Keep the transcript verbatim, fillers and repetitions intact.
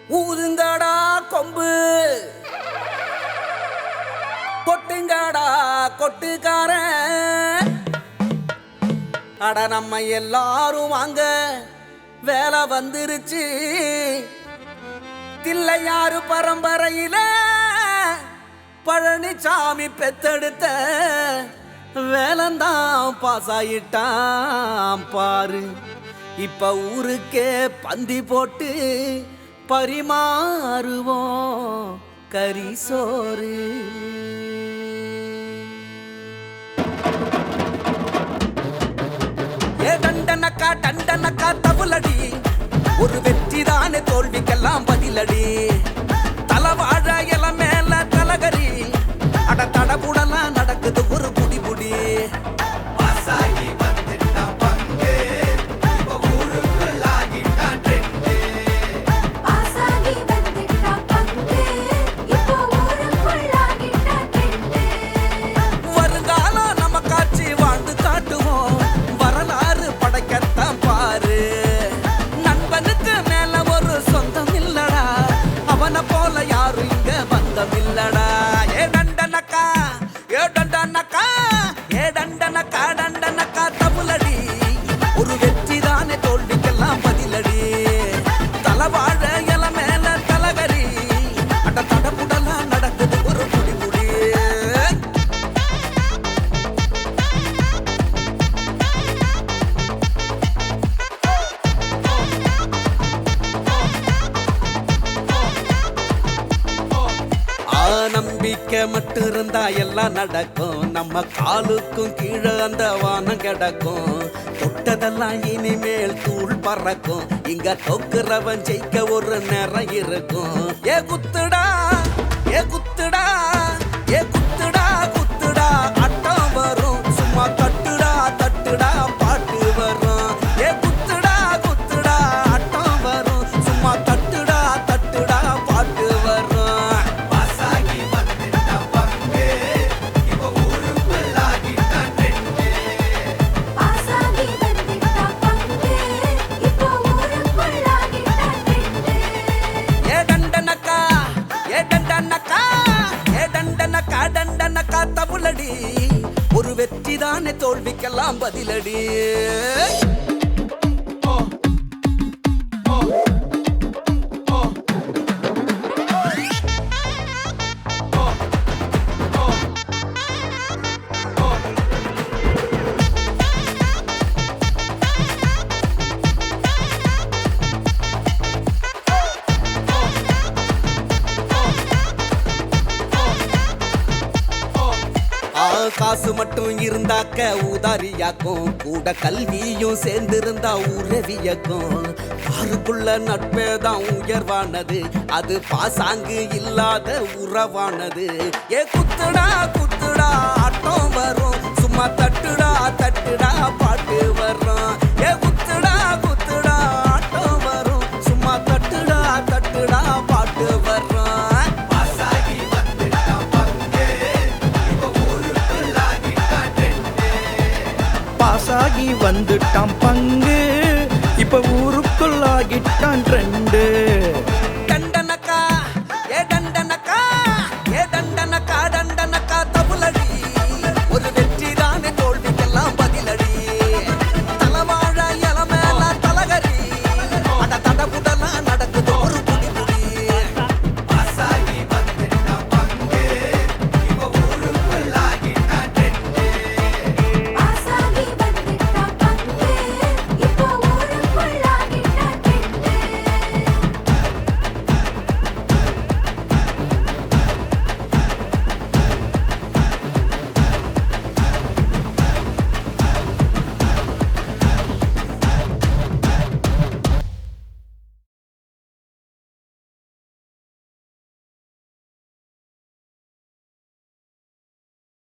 ஊதுங்கடா கொம்பு கொட்டுங்கடா கொட்டுக்காரன். அட நம்ம எல்லாரும் வாங்க, வேலை வந்துருச்சு. தில்லையாறு பரம்பரையில பழனிசாமி பெத்தெடுத்த வேலந்தான் பாசாயிட்டான் பாரு. இப்ப ஊருக்கே பந்தி போட்டு பரிமாறுவோம் கரிசோறு. ஏ டண்டனக்கா டண்டனக்கா தவுலடி, ஒரு வெற்றி தானே தோல்விக்கெல்லாம் பதிலடி. தலவாழ இல மேல தலகரி, அட தடபுடலாம் நடக்குது ஒரு புடி புடி. வருங்காலம் நம்ம காட்சி வாழ்ந்து காட்டுவோம், வரலாறு படைக்கத்தான் பாரு. நண்பனுக்கு மேல ஒரு சொந்தம் இல்லடா, அவனை போல யாரும் இங்க பந்தம் இல்லடா. ஏ டண்டனக்கா ஏ டண்டனக்கா ஏ டண்டனக்கா டண்டனக்கா தவுலடி, ஒரு வெற்றி தானே தோல்விக்கெல்லாம் பதிலடி. தலவாழ இல மேல தலகரி, அட தடபுடலாம் நடக்குது ஒரு புடி புடி. நம்பிக்கை மட்டும் இருந்தா எல்லாம் நடக்கும், நம்ம காலுக்கும் கீழே அந்த வானம் கிடக்கும். தொட்டதெல்லாம் இனிமேல் தூள் பறக்கும், இங்க தொக்குறவன் ஜெயிக்க ஒரு நேரம் இருக்கும். ஏ குத்துடா ஏ குத்துடா ஏ குத்துடா குத்துடா, ஆட்டம் வரும் சும்மா தட்டுடா தட்டுடா பாட்டு வரும். ஏ குத்துடா குத்துடா ஆட்டம் வரும், சும்மா தட்டுடா தட்டுடா பாட்டு வரும். தவுலடி, ஒரு வெற்றி தானே தோல்விக்கெல்லாம் பதிலடி. காசு மட்டும் இருந்தாக்க ஊதாரியாக்கும், கூட கல்வியும் சேர்ந்திருந்தா உறவியக்கும். பாருக்குள்ள நட்பேதான் உயர்வானது, அது பாசாங்கு இல்லாத உறவானது. ஏ குத்துடா குத்துடா ஆட்டம் வரும், சும்மா தட்டுடா தட்டுடா பாட்டு வரும். ஏ குத்துடா குத்துடா ஆட்டம் வரும், சும்மா தட்டுடா தட்டுடா பாட்டு வரும். பாசாகி வந்துட்டான் பங்கு, இப்ப ஊருக்குள்ளாகிட்டான் ட்ரெண்ட்.